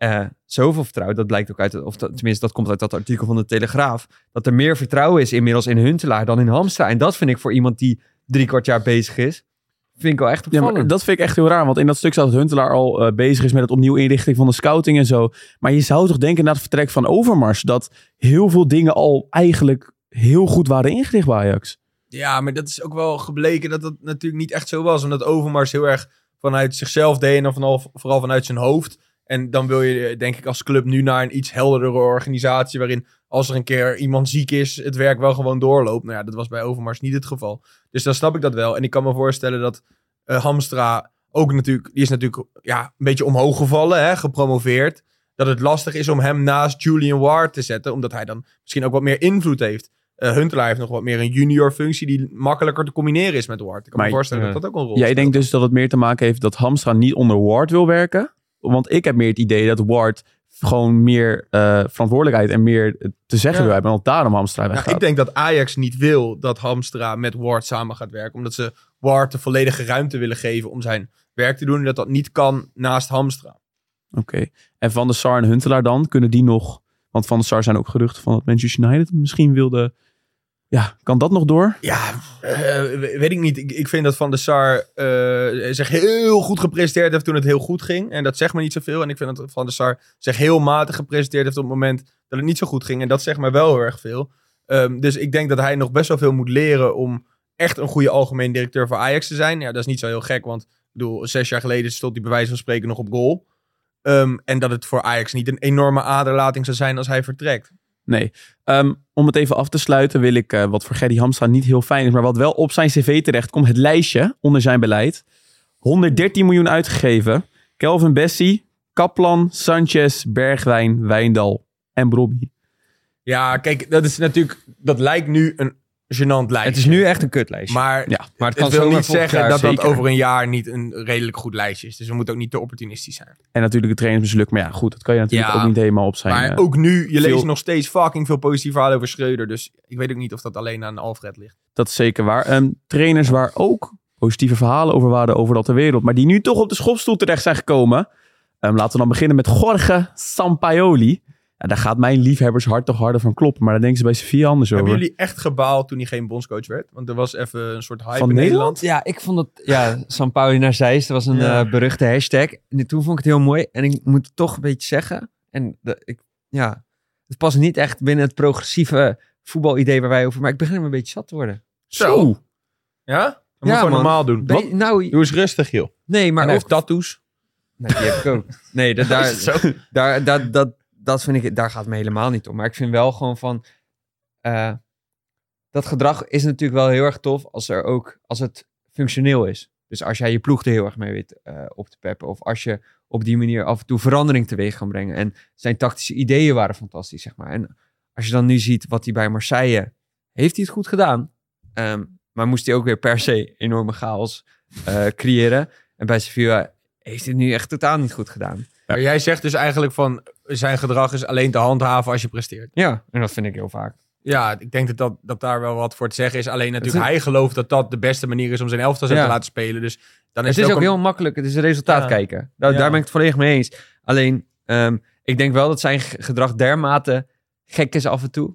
zoveel vertrouwen. Dat blijkt ook uit, tenminste dat komt uit dat artikel van de Telegraaf. Dat er meer vertrouwen is inmiddels in Huntelaar dan in Hamstra. En dat vind ik voor iemand die 3/4 jaar bezig is, vind ik wel echt opvallend. Ja, maar dat vind ik echt heel raar. Want in dat stuk staat dat Huntelaar al bezig is met het opnieuw inrichting van de scouting en zo. Maar je zou toch denken na het vertrek van Overmars dat heel veel dingen al eigenlijk heel goed waren ingericht bij Ajax. Ja, maar dat is ook wel gebleken dat dat natuurlijk niet echt zo was. Omdat Overmars heel erg vanuit zichzelf deed en vooral vanuit zijn hoofd. En dan wil je, denk ik, als club nu naar een iets helderdere organisatie waarin als er een keer iemand ziek is, het werk wel gewoon doorloopt. Nou ja, dat was bij Overmars niet het geval. Dus dan snap ik dat wel. En ik kan me voorstellen dat Hamstra ook natuurlijk, die is natuurlijk een beetje omhoog gevallen, gepromoveerd. Dat het lastig is om hem naast Julian Ward te zetten, omdat hij dan misschien ook wat meer invloed heeft. Huntelaar heeft nog wat meer een junior functie die makkelijker te combineren is met Ward. Ik kan me voorstellen dat dat ook een rol speelt. Jij denkt dus dat het meer te maken heeft dat Hamstra niet onder Ward wil werken? Want ik heb meer het idee dat Ward gewoon meer verantwoordelijkheid en meer te zeggen wil hebben. En daarom Hamstra weggaat. Ik denk dat Ajax niet wil dat Hamstra met Ward samen gaat werken. Omdat ze Ward de volledige ruimte willen geven om zijn werk te doen. En dat niet kan naast Hamstra. Oké. En Van der Sar en Huntelaar dan? Kunnen die nog... Want Van der Sar zijn ook geruchten van dat Manchester United misschien wilde... Ja, kan dat nog door? Ja, weet ik niet. Ik vind dat Van der Sar zich heel goed gepresenteerd heeft toen het heel goed ging. En dat zegt me niet zoveel. En ik vind dat Van der Sar zich heel matig gepresenteerd heeft op het moment dat het niet zo goed ging. En dat zegt me wel heel erg veel. Dus ik denk dat hij nog best wel veel moet leren om echt een goede algemeen directeur voor Ajax te zijn. Ja, dat is niet zo heel gek, want ik bedoel, 6 jaar geleden stond hij bij wijze van spreken nog op goal. En dat het voor Ajax niet een enorme aderlating zou zijn als hij vertrekt. Nee. Om het even af te sluiten wil ik, wat voor Gerry Hamstra niet heel fijn is, maar wat wel op zijn cv terecht komt, het lijstje onder zijn beleid. 113 miljoen uitgegeven. Kelvin Bessie, Kaplan, Sanchez, Bergwijn, Wijndal en Brobby. Ja, kijk, dat is natuurlijk, dat lijkt nu een gênant lijstje. Het is nu echt een kutlijstje. Maar, maar het wil niet zeggen dat zeker. over een jaar niet een redelijk goed lijstje is. Dus we moeten ook niet te opportunistisch zijn. En natuurlijk de trainers mislukt. Maar ja, goed, dat kan je natuurlijk ook niet helemaal op zijn. Maar ook nu, je leest nog steeds fucking veel positieve verhalen over Schreuder. Dus ik weet ook niet of dat alleen aan Alfred ligt. Dat is zeker waar. Trainers waar ook positieve verhalen over waren overal ter wereld. Maar die nu toch op de schopstoel terecht zijn gekomen. Laten we dan beginnen met Jorge Sampaoli. Ja, daar gaat mijn liefhebbershart toch harder van kloppen. Maar daar denken ze bij Sevilla anders over. Hebben jullie echt gebaald toen hij geen bondscoach werd? Want er was even een soort hype van in Nederland. Ja, ik vond het... Ja, Sampaoli naar Zeist. Dat was een beruchte hashtag. En toen vond ik het heel mooi. En ik moet het toch een beetje zeggen. En het past niet echt binnen het progressieve voetbalidee waar wij over... Maar ik begin hem een beetje zat te worden. Zo? Ja? Dat moet gewoon normaal doen. Doe eens rustig, joh. Nee, maar en hij heeft tattoos. Nee, die heb ik ook. Nee, dat vind ik... Daar gaat het me helemaal niet om. Maar ik vind wel gewoon van... dat gedrag is natuurlijk wel heel erg tof als het functioneel is. Dus als jij je ploeg er heel erg mee weet op te peppen. Of als je op die manier af en toe verandering teweeg kan brengen. En zijn tactische ideeën waren fantastisch, zeg maar. En als je dan nu ziet wat hij bij Marseille... Heeft hij het goed gedaan? Maar moest hij ook weer per se enorme chaos creëren. En bij Sevilla heeft hij het nu echt totaal niet goed gedaan. Maar jij zegt dus eigenlijk van... zijn gedrag is alleen te handhaven als je presteert. Ja, en dat vind ik heel vaak. Ja, ik denk dat daar wel wat voor te zeggen is. Alleen natuurlijk, hij gelooft dat dat de beste manier is om zijn elftal te laten spelen. Dus dan is het is ook heel makkelijk. Het is een resultaat kijken. Daar ben ik het volledig mee eens. Alleen, ik denk wel dat zijn gedrag dermate gek is af en toe.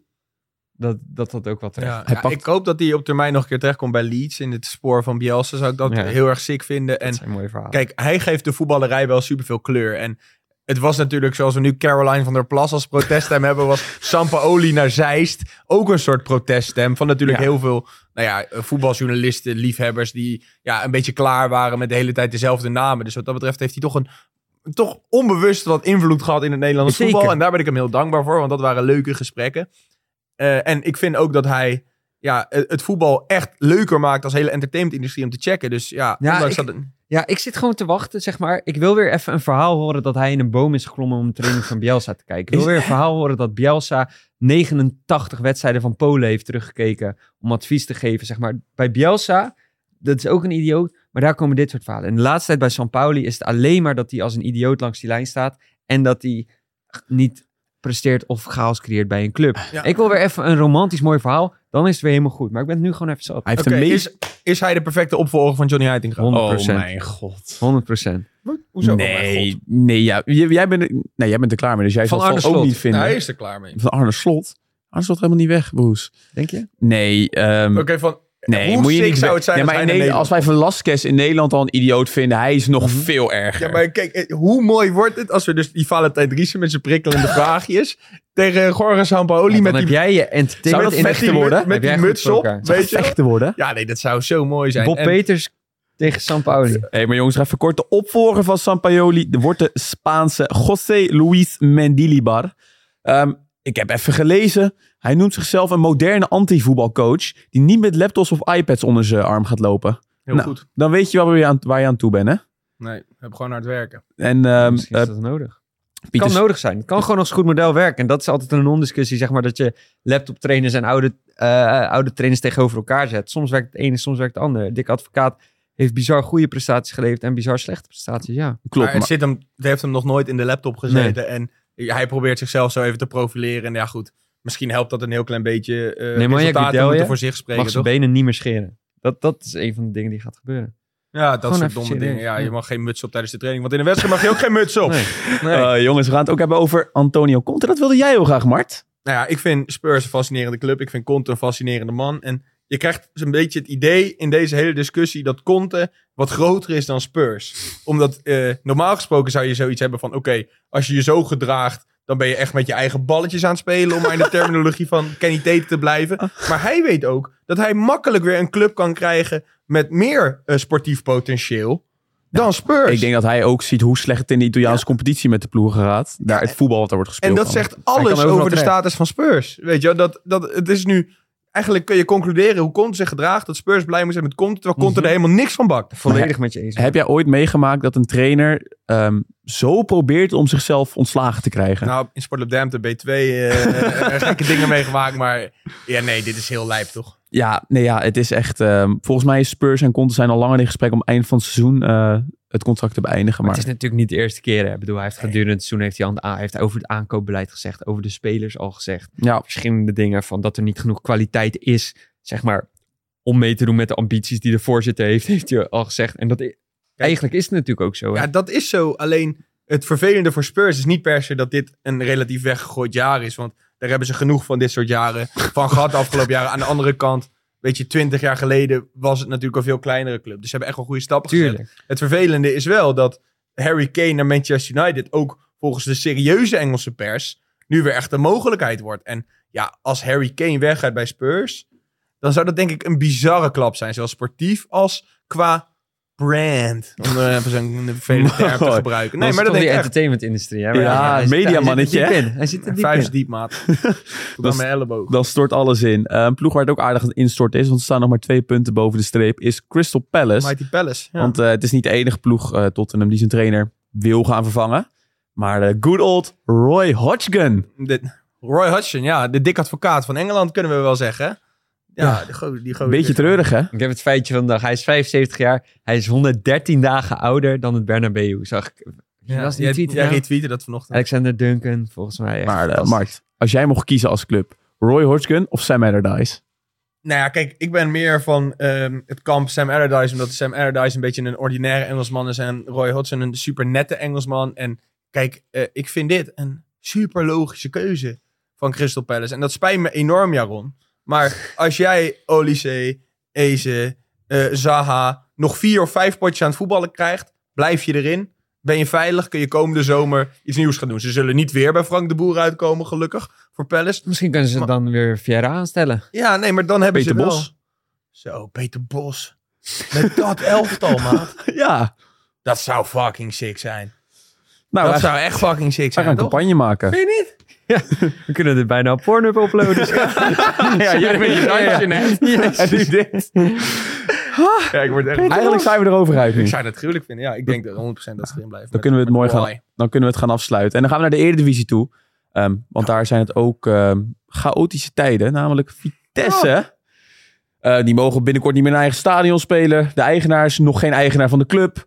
Dat ook wat terecht. Ja, ik hoop dat hij op termijn nog een keer terechtkomt bij Leeds. In het spoor van Bielsa zou ik dat heel erg sick vinden. En dat zijn mooie verhalen. Kijk, hij geeft de voetballerij wel superveel kleur. En het was natuurlijk, zoals we nu Caroline van der Plas als proteststem hebben, was Sampaoli naar Zeist ook een soort proteststem van natuurlijk heel veel voetbaljournalisten, liefhebbers die een beetje klaar waren met de hele tijd dezelfde namen. Dus wat dat betreft heeft hij toch onbewust wat invloed gehad in het Nederlandse voetbal. En daar ben ik hem heel dankbaar voor, want dat waren leuke gesprekken. En ik vind ook dat hij het voetbal echt leuker maakt als hele entertainmentindustrie om te checken. Dus ik zit gewoon te wachten, zeg maar. Ik wil weer even een verhaal horen dat hij in een boom is geklommen om een training van Bielsa te kijken. Ik wil weer een verhaal horen dat Bielsa 89 wedstrijden van Polen heeft teruggekeken om advies te geven, zeg maar. Bij Bielsa, dat is ook een idioot, maar daar komen dit soort verhalen. En de laatste tijd bij Sampaoli is het alleen maar dat hij als een idioot langs die lijn staat en dat hij niet presteert of chaos creëert bij een club. Ja. Ik wil weer even een romantisch mooi verhaal. Dan is het weer helemaal goed. Maar ik ben het nu gewoon even zat. Is hij de perfecte opvolger van Johnny Heitinga? 100%. Oh mijn god. 100%. Hoezo? Nee, jij bent er klaar mee. Dus jij zal het ook niet vinden. Hij is er klaar mee. Van Arne Slot. Arne Slot helemaal niet weg, Broes. Denk je? Nee. Nee, moet je niet zou het zijn als wij Velasquez in Nederland al een idioot vinden, hij is nog veel erger. Ja, maar kijk, hoe mooi wordt het als we dus die Valentijn Driessen met zijn prikkelende vraagjes tegen Jorge Sampaoli dan heb jij je entertainment met die muts op. Weet je vechten worden? Ja, nee, dat zou zo mooi zijn. Bob Peters tegen Sampaoli. Maar jongens, even kort. De opvolger van Sampaoli wordt de Spaanse José Luis Mendilibar. Ik heb even gelezen. Hij noemt zichzelf een moderne anti-voetbalcoach die niet met laptops of iPads onder zijn arm gaat lopen. Heel goed. Dan weet je waar je aan toe bent, hè? Nee, we hebben gewoon hard werken. En, misschien is dat nodig. Het kan nodig zijn. Het kan gewoon als goed model werken. En dat is altijd een non-discussie, zeg maar, dat je laptop-trainers en oude trainers tegenover elkaar zet. Soms werkt het ene, soms werkt het andere. Dick Advocaat heeft bizar goede prestaties geleverd en bizar slechte prestaties, ja. Klopt. Maar het heeft hem nog nooit in de laptop gezeten. Nee. En hij probeert zichzelf zo even te profileren. En ja, goed. Misschien helpt dat een heel klein beetje resultaten moeten voor zich spreken. Mag zijn benen niet meer scheren. Dat is een van de dingen die gaat gebeuren. Ja, dat soort domme dingen. Ja, je mag geen muts op tijdens de training. Want in een wedstrijd mag je ook geen muts op. Nee. Jongens, we gaan het ook hebben over Antonio Conte. Dat wilde jij heel graag, Mart. Nou ja, ik vind Spurs een fascinerende club. Ik vind Conte een fascinerende man. En je krijgt een beetje het idee in deze hele discussie dat Conte wat groter is dan Spurs. Omdat normaal gesproken zou je zoiets hebben van oké, als je je zo gedraagt, dan ben je echt met je eigen balletjes aan het spelen, om maar in de terminologie van Kenny Tate te blijven. Maar hij weet ook dat hij makkelijk weer een club kan krijgen met meer sportief potentieel dan Spurs. Ik denk dat hij ook ziet hoe slecht het in de Italiaanse competitie met de ploegen gaat. Daar het voetbal wat er wordt gespeeld. En dat zegt alles over de status van Spurs. Weet je, dat het is nu... Eigenlijk kun je concluderen hoe Conte zich gedraagt, dat Spurs blij moet zijn met Conte, terwijl Conte er helemaal niks van bakt. Volledig met je eens. Heb jij ooit meegemaakt dat een trainer zo probeert om zichzelf ontslagen te krijgen? Nou, in Sportclub Dempte B2 gekke dingen meegemaakt, maar ja, nee, dit is heel lijp, toch? Ja, het is echt... volgens mij is Spurs en Conte zijn al langer in gesprek om eind van het seizoen het contract te beëindigen. Maar het is natuurlijk niet de eerste keer. Hè? Ik bedoel, hij heeft gedurende het seizoen heeft over het aankoopbeleid gezegd, over de spelers al gezegd. Ja. Verschillende dingen van dat er niet genoeg kwaliteit is, zeg maar, om mee te doen met de ambities die de voorzitter heeft hij al gezegd. En eigenlijk is het natuurlijk ook zo. Hè? Ja, dat is zo. Alleen het vervelende voor Spurs is niet per se dat dit een relatief weggegooid jaar is. Want daar hebben ze genoeg van dit soort jaren van gehad de afgelopen jaren. Aan de andere kant, weet je, 20 jaar geleden was het natuurlijk een veel kleinere club. Dus ze hebben echt wel goede stappen gezet. Het vervelende is wel dat Harry Kane naar Manchester United ook volgens de serieuze Engelse pers nu weer echt een mogelijkheid wordt. En ja, als Harry Kane weggaat bij Spurs, dan zou dat denk ik een bizarre klap zijn. Zowel sportief als qua brand. Om even zo'n vervelende term te gebruiken. Nee, maar dat denk ik echt. Entertainment-industrie. Ja, mediamannetje. Hij zit er diep in. Vuist diep, maat. Tot aan mijn elleboog. Dan stort alles in. Een ploeg waar het ook aardig aan het instorten is, want er staan nog maar 2 punten boven de streep, is Crystal Palace. Mighty Palace, ja. Want het is niet de enige ploeg Tottenham die zijn trainer wil gaan vervangen. Maar de good old Roy Hodgson. Roy Hodgson, ja. De dik advocaat van Engeland, kunnen we wel zeggen. Ja, die beetje treurig, hè? Ik heb het feitje van de dag. Hij is 75 jaar. Hij is 113 dagen ouder dan het Bernabeu, zag ik. Jij retweette dat vanochtend. Alexander Duncan, volgens mij. Maar Mart, als jij mocht kiezen als club, Roy Hodgson of Sam Allardyce? Nou ja, kijk, ik ben meer van het kamp Sam Allardyce, omdat Sam Allardyce een beetje een ordinaire Engelsman is en Roy Hodgson een super nette Engelsman. En kijk, ik vind dit een super logische keuze van Crystal Palace. En dat spijt me enorm, Jaron. Maar als jij Olise, Eze, Zaha nog 4 of 5 potjes aan het voetballen krijgt, blijf je erin. Ben je veilig, kun je komende zomer iets nieuws gaan doen. Ze zullen niet weer bij Frank de Boer uitkomen, gelukkig, voor Palace. Misschien kunnen ze dan weer Vieira aanstellen. Ja, nee, maar dan hebben Peter ze Bos. wel... Zo, Peter Bos. Met dat elftal, maat. Ja. Dat zou fucking sick zijn. Nou, dat zou echt fucking sick wij zijn, gaan een toch? campagne maken. Vind je niet? Ja, we kunnen dit bijna op Pornhub uploaden. Ja, jij bent je dansje net. En nu dit. Ja, ik word echt... Eigenlijk zijn we erover uit nu. Ik zou het gruwelijk vinden. Ja, ik denk dat 100% dat ze erin blijven. Dan kunnen we het gaan afsluiten. En dan gaan we naar de Eredivisie toe. Want daar zijn het ook chaotische tijden. Namelijk Vitesse. Die mogen binnenkort niet meer in eigen stadion spelen. De eigenaar is nog geen eigenaar van de club.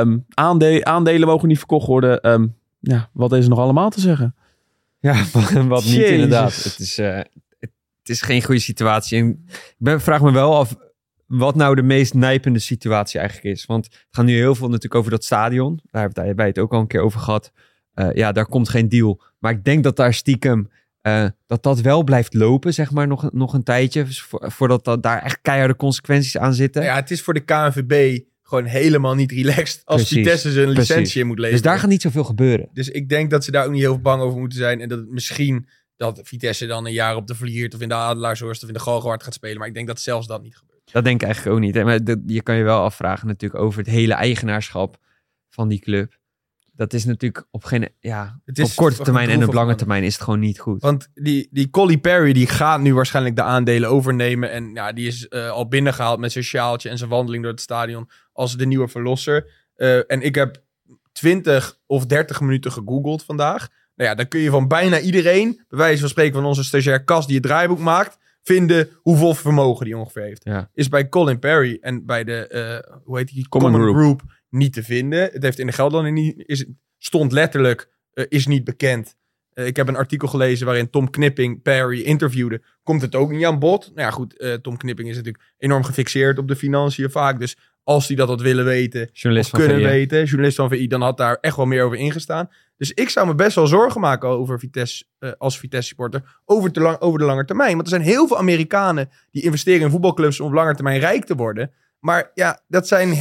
Aandelen mogen niet verkocht worden. Wat is er nog allemaal te zeggen? Ja, wat niet inderdaad. Het is geen goede situatie. En ik vraag me wel af wat nou de meest nijpende situatie eigenlijk is. Want het gaat nu heel veel natuurlijk over dat stadion. Daar hebben wij het ook al een keer over gehad. Daar komt geen deal. Maar ik denk dat daar stiekem dat wel blijft lopen, zeg maar, nog een tijdje. Voordat daar echt keiharde consequenties aan zitten. Ja, het is voor de KNVB gewoon helemaal niet relaxed als Vitesse zijn licentie moet leveren. Dus daar gaat niet zoveel gebeuren. Dus ik denk dat ze daar ook niet heel veel bang over moeten zijn. En dat het misschien dat Vitesse dan een jaar op de Vliert of in de Adelaarshorst of in de Galgenwaard gaat spelen. Maar ik denk dat zelfs dat niet gebeurt. Dat denk ik eigenlijk ook niet. Hè? Maar je kan je wel afvragen natuurlijk over het hele eigenaarschap van die club. Dat is natuurlijk op korte termijn en op lange termijn is het gewoon niet goed. Want die Colly Perry die gaat nu waarschijnlijk de aandelen overnemen. En ja, die is al binnengehaald met zijn sjaaltje en zijn wandeling door het stadion als de nieuwe verlosser. En ik heb 20 of 30 minuten gegoogeld vandaag. Nou ja, dan kun je van bijna iedereen, bij wijze van spreken van onze stagiair Cas die het draaiboek maakt, vinden hoeveel vermogen die ongeveer heeft. Ja. Is bij Colin Perry en bij de, hoe heet die? Common Group niet te vinden. Het heeft in de Gelderlander niet, stond letterlijk, is niet bekend. Ik heb een artikel gelezen waarin Tom Knipping Perry interviewde. Komt het ook niet aan bod? Nou ja, goed, Tom Knipping is natuurlijk enorm gefixeerd op de financiën vaak. Dus als hij dat had willen weten, journalist van VI, dan had daar echt wel meer over ingestaan. Dus ik zou me best wel zorgen maken over Vitesse, als Vitesse-supporter, over de lange termijn. Want er zijn heel veel Amerikanen die investeren in voetbalclubs om op lange termijn rijk te worden. Maar ja, dat zijn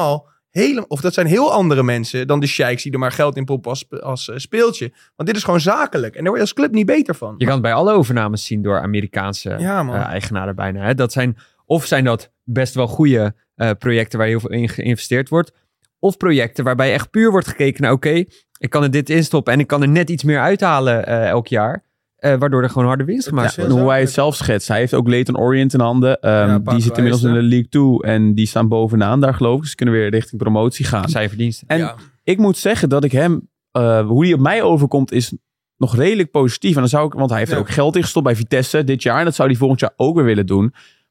dat zijn heel andere mensen dan de sheiks die er maar geld in poppen als speeltje. Want dit is gewoon zakelijk. En daar word je als club niet beter van. Je kan het bij alle overnames zien door Amerikaanse eigenaren bijna. Hè? Zijn dat best wel goede projecten waar heel veel in geïnvesteerd wordt. Of projecten waarbij echt puur wordt gekeken naar oké, ik kan er dit instoppen en ik kan er net iets meer uithalen elk jaar. Waardoor er gewoon harde winst gemaakt wordt. Hoe hij het zelf schetst. Hij heeft ook Leyton Orient in handen. Die zit inmiddels in de League 2 en die staan bovenaan daar geloof ik. Dus ze kunnen weer richting promotie gaan. Zijn verdiensten. En ik moet zeggen dat ik hem, hoe hij op mij overkomt is nog redelijk positief. En dan zou ik, want hij heeft er ook geld in gestopt bij Vitesse dit jaar. En dat zou hij volgend jaar ook weer willen doen.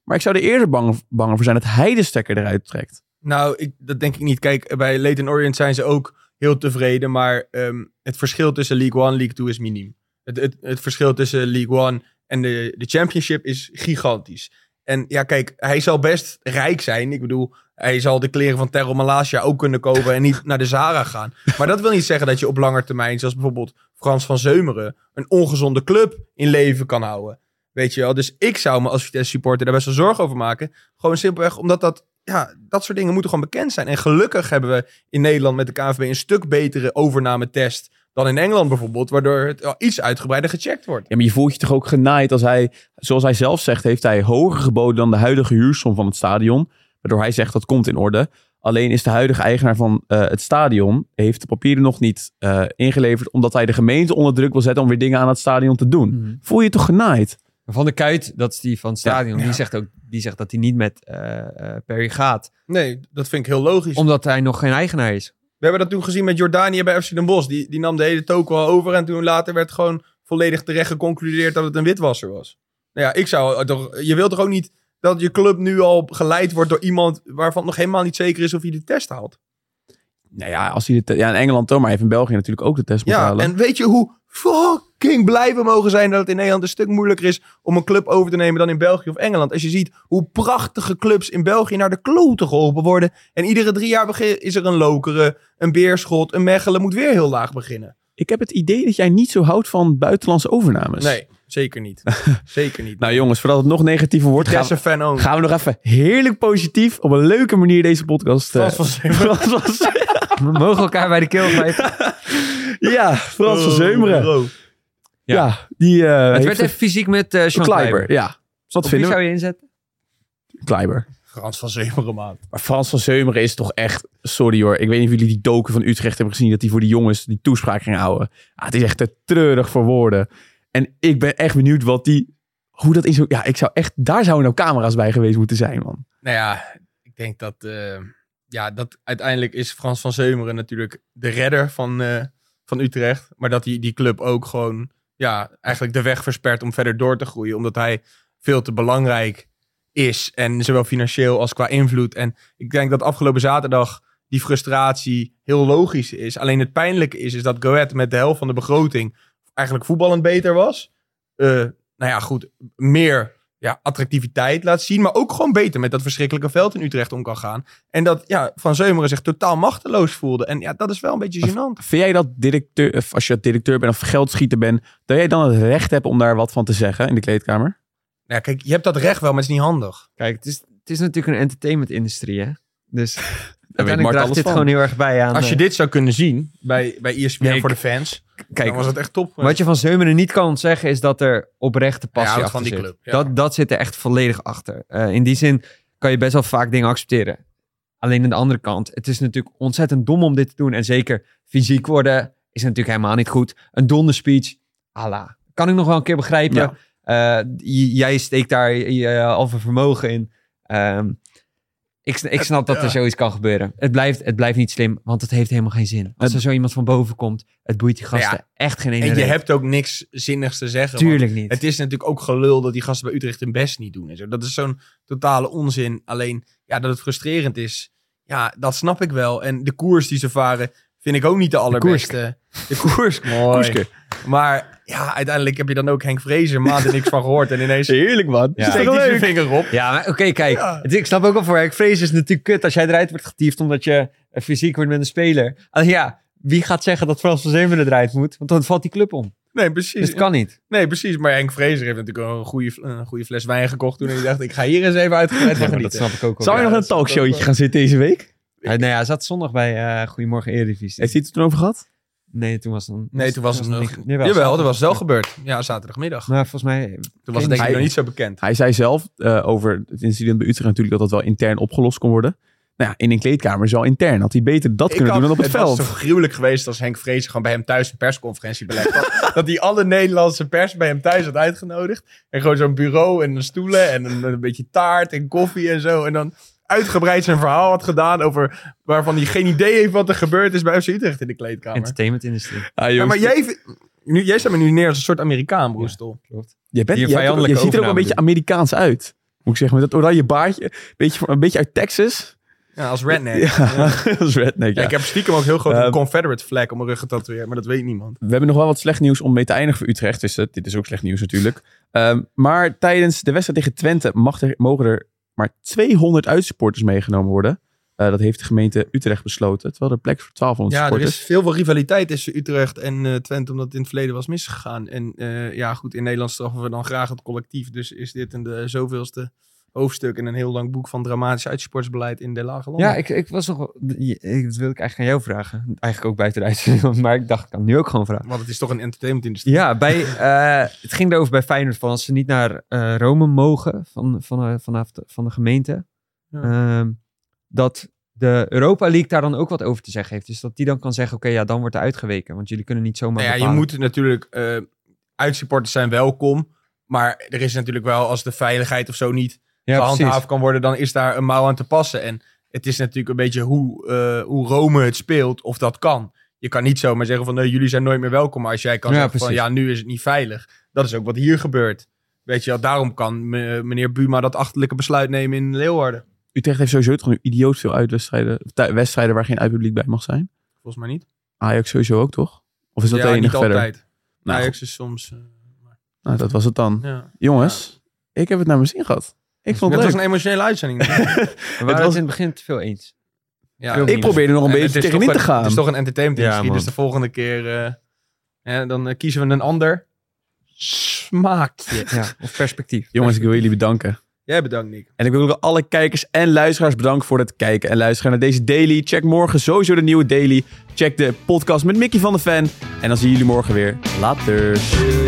Maar ik zou er eerder bang voor zijn dat hij de stekker eruit trekt. Nou, dat denk ik niet. Kijk, bij Leyton Orient zijn ze ook heel tevreden. Maar het verschil tussen League 1 en League 2 is miniem. Het verschil tussen League 1 en de Championship is gigantisch. En ja, kijk, hij zal best rijk zijn. Ik bedoel, hij zal de kleren van Terro Malasia ook kunnen kopen en niet naar de Zara gaan. Maar dat wil niet zeggen dat je op lange termijn, zoals bijvoorbeeld Frans van Zeumeren, een ongezonde club in leven kan houden. Weet je wel? Dus ik zou me als Vitesse supporter daar best wel zorgen over maken. Gewoon simpelweg omdat dat soort dingen moeten gewoon bekend zijn. En gelukkig hebben we in Nederland met de KNVB een stuk betere overnametest dan in Engeland bijvoorbeeld, waardoor het iets uitgebreider gecheckt wordt. Ja, maar je voelt je toch ook genaaid als hij, zoals hij zelf zegt, heeft hij hoger geboden dan de huidige huursom van het stadion. Waardoor hij zegt dat komt in orde. Alleen is de huidige eigenaar van het stadion, heeft de papieren nog niet ingeleverd, omdat hij de gemeente onder druk wil zetten om weer dingen aan het stadion te doen. Mm-hmm. Voel je je toch genaaid? Van der Kuit, dat is die van het stadion, die zegt dat hij niet met Perry gaat. Nee, dat vind ik heel logisch. Omdat hij nog geen eigenaar is. We hebben dat toen gezien met Jordanië bij FC Den Bosch. Die nam de hele toko al over en toen later werd gewoon volledig terecht geconcludeerd dat het een witwasser was. Nou ja, je wilt toch ook niet dat je club nu al geleid wordt door iemand waarvan het nog helemaal niet zeker is of hij de test haalt? Nou ja, als hij in Engeland toch, maar even in België natuurlijk ook de test moet halen. En weet je hoe fucking blij we mogen zijn dat het in Nederland een stuk moeilijker is om een club over te nemen dan in België of Engeland. Als je ziet hoe prachtige clubs in België naar de kloten geholpen worden. En iedere 3 jaar is er een Lokeren, een Beerschot, een Mechelen moet weer heel laag beginnen. Ik heb het idee dat jij niet zo houdt van buitenlandse overnames. Nee, zeker niet. Zeker niet. Nou jongens, voordat het nog negatiever wordt, gaan we nog even heerlijk positief op een leuke manier deze podcast... We mogen elkaar bij de keel grijpen. Ja, Frans van Zeumeren. Het werd even fysiek met Sean Kleiber. Ja. Wat wie zou je inzetten? Kleiber. Frans van Zeumeren, man. Maar Frans van Zeumeren is toch echt... Sorry hoor, ik weet niet of jullie die docu van Utrecht hebben gezien, dat hij voor die jongens die toespraak ging houden. Het is echt te treurig voor woorden. En ik ben echt benieuwd hoe dat is. Ja, daar zouden nou camera's bij geweest moeten zijn, man. Nou ja, ik denk dat... dat uiteindelijk is Frans van Zeumeren natuurlijk de redder van Utrecht. Maar dat die club ook gewoon eigenlijk de weg verspert om verder door te groeien. Omdat hij veel te belangrijk is. En zowel financieel als qua invloed. En ik denk dat afgelopen zaterdag die frustratie heel logisch is. Alleen het pijnlijke is dat Go Ahead met de helft van de begroting eigenlijk voetballend beter was. Meer attractiviteit laat zien, maar ook gewoon beter met dat verschrikkelijke veld in Utrecht om kan gaan. En dat Van Zeumeren zich totaal machteloos voelde. En dat is wel een beetje gênant. Vind jij dat als je directeur bent of geldschieter bent, dat jij dan het recht hebt om daar wat van te zeggen in de kleedkamer? Ja, kijk, je hebt dat recht wel, maar het is niet handig. Kijk, het is natuurlijk een entertainment-industrie, hè? Dus uiteindelijk draagt dit gewoon heel erg bij aan... Als je dit zou kunnen zien bij ESPN voor de fans, dan was het echt top. Wat je van Zeumeren niet kan zeggen, is dat er oprechte passie achter van die zit. club. Ja. Dat zit er echt volledig achter. In die zin kan je best wel vaak dingen accepteren. Alleen aan de andere kant, het is natuurlijk ontzettend dom om dit te doen. En zeker fysiek worden is natuurlijk helemaal niet goed. Een donderspeech, kan ik nog wel een keer begrijpen. Ja. Jij steekt daar je halve vermogen in. Ik snap dat er zoiets kan gebeuren. Het blijft niet slim, want het heeft helemaal geen zin. Als er zo iemand van boven komt, het boeit die gasten echt geen ene En je reet. hebt ook niks zinnigs te zeggen. Tuurlijk niet. Het is natuurlijk ook gelul dat die gasten bij Utrecht hun best niet doen. En zo. Dat is zo'n totale onzin. Alleen, dat het frustrerend is, dat snap ik wel. En de koers die ze varen, vind ik ook niet de allerbeste. De koers. Mooi. Maar uiteindelijk heb je dan ook Henk Vrezer maanden niks van gehoord. En ineens... Heerlijk, man. Steekt hij zijn vinger op. Ja, maar oké, kijk. Ja. Ik snap ook wel voor Henk Vrezer is natuurlijk kut als jij eruit wordt getiefd omdat je fysiek wordt met een speler. Alleen wie gaat zeggen dat Frans van Zeumeren eruit moet? Want dan valt die club om. Nee, precies. Dus het kan niet. Nee, precies. Maar Henk Vrezer heeft natuurlijk een goede fles wijn gekocht toen hij dacht, ik ga hier eens even uitgebreid van genieten. Dat snap ik ook wel. Zou je nog een talkshowtje gaan zitten deze week? Hij zat zondag bij Goedemorgen Eredivisie. Heeft hij het erover gehad? Nee, toen was het nog... Jawel, dat was wel gebeurd. Ja, zaterdagmiddag. Maar volgens mij... Toen was het denk ik nog niet zo bekend. Hij zei zelf over het incident bij Utrecht natuurlijk dat wel intern opgelost kon worden. Nou ja, in een kleedkamer is wel intern. Had hij beter dat kunnen doen dan op het veld. Het was zo gruwelijk geweest als Henk Vrezer gewoon bij hem thuis een persconferentie belegd had. Dat hij alle Nederlandse pers bij hem thuis had uitgenodigd. En gewoon zo'n bureau en stoelen en een beetje taart en koffie en zo. En dan uitgebreid zijn verhaal had gedaan over waarvan hij geen idee heeft wat er gebeurd is bij FC Utrecht in de kleedkamer. Entertainment-industrie. Maar jij staat me nu neer als een soort Amerikaan, Broestel. Ja, klopt. Je ziet er ook een beetje Amerikaans uit. Moet ik zeggen, met dat oranje baardje. Een beetje uit Texas. Ja, als redneck. Ja, als redneck, ja. Ik heb stiekem ook heel groot een Confederate flag op mijn rug getatoeëerd, maar dat weet niemand. We hebben nog wel wat slecht nieuws om mee te eindigen voor Utrecht. Dus dit is ook slecht nieuws natuurlijk. Maar tijdens de wedstrijd tegen Twente mogen er maar 200 uitsupporters meegenomen worden. Dat heeft de gemeente Utrecht besloten. Terwijl er plek voor 1200 supporters. Er is veel rivaliteit tussen Utrecht en Twente, omdat het in het verleden was misgegaan. En goed, in Nederland straffen we dan graag het collectief. Dus is dit de zoveelste hoofdstuk in een heel lang boek van dramatisch uitsupportersbeleid in de lage landen. Ja, ik was nog... Dat wil ik eigenlijk aan jou vragen. Eigenlijk ook buiten de uitzending, maar ik dacht, ik kan nu ook gewoon vragen. Want het is toch een entertainmentindustrie. Ja, het ging erover bij Feyenoord van als ze niet naar Rome mogen van de gemeente. Ja. Dat de Europa League daar dan ook wat over te zeggen heeft. Dus dat die dan kan zeggen, oké, dan wordt er uitgeweken. Want jullie kunnen niet zomaar bepalen. Je moet natuurlijk... uitsupporters zijn welkom. Maar er is natuurlijk wel, als de veiligheid of zo niet gehandhaafd kan worden, dan is daar een mouw aan te passen. En het is natuurlijk een beetje hoe Rome het speelt, of dat kan. Je kan niet zomaar zeggen van, nee, jullie zijn nooit meer welkom. Maar als jij kan zeggen van, nu is het niet veilig. Dat is ook wat hier gebeurt. Weet je wel, daarom kan meneer Buma dat achterlijke besluit nemen in Leeuwarden. Utrecht heeft sowieso toch nu idioot veel wedstrijden waar geen uitpubliek bij mag zijn. Volgens mij niet. Ajax sowieso ook, toch? Of is dat de enige niet verder? Altijd. Ajax is soms... Nou, dat was het dan. Ja. Jongens, ik heb het naar mijn zin gehad. Ik vond het was een emotionele uitzending. We waren het in het begin te veel eens. Ja, ik probeerde nog een beetje tegenin te gaan. Het is toch een entertainment-industrie, dus de volgende keer dan kiezen we een ander smaakje. Ja, of perspectief. Jongens, ik wil jullie bedanken. Jij bedankt, Nick. En ik wil ook alle kijkers en luisteraars bedanken voor het kijken en luisteren naar deze daily. Check morgen sowieso de nieuwe daily. Check de podcast met Mickey van de Fan. En dan zien jullie morgen weer. Later.